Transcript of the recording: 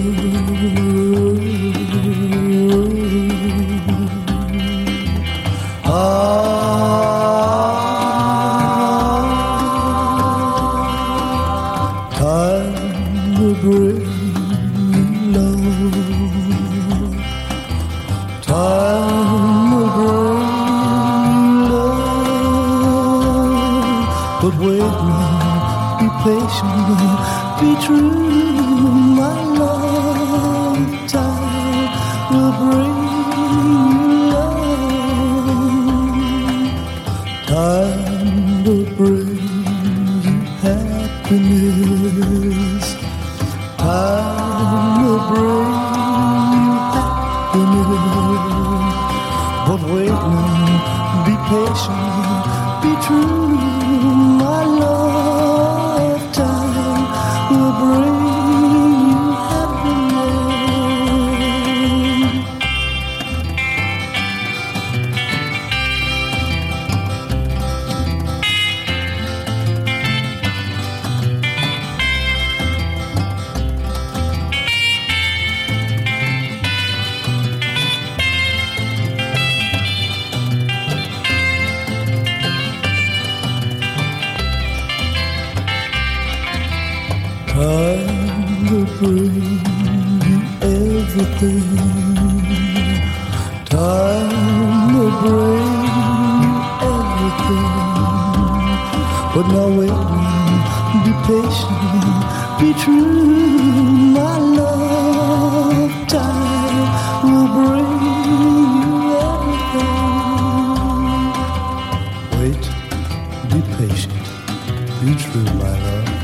Time will bring love. Time will bring love. But wait now, be patient, be true, my love. Time will bring love. Time will bring you happiness. Time will bring you happiness. But wait now, be patient, be true, my love. Time will bring you happiness. Time will bring you everything. Time will bring you everything. But now wait, be patient, be true, my love. Time will bring you everything. Wait, be patient, be true, my love.